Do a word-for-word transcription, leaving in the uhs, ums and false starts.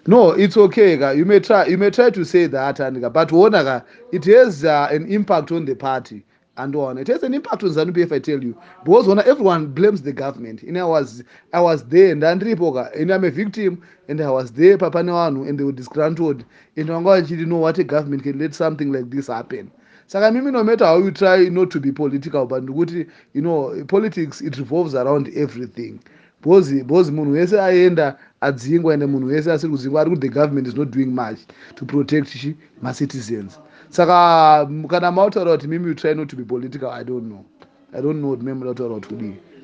No, it's okay ka. You may try you may try to say that and but wona ka it has uh, an impact on the party and on it has an impact on ZANU-P F. I tell you, because when everyone blames the government and I was I was there and andripo ka and I'm a victim and I was there papa newanu and they were disgruntled and wanga didn't know what a government can let something like this happen. Saka mimi, no matter how you try not to be political, but ukuthi, you know, politics, it revolves around everything. Because because munhu wese aenda adzingwa ende munhu wese asiri kudzingwa ari kuti the government is not doing much to protect chi macitizens. Saka kana mautaura kuti mimi you try not to be political, I don't know. I don't know kuti mimi mautaura kuti kudii.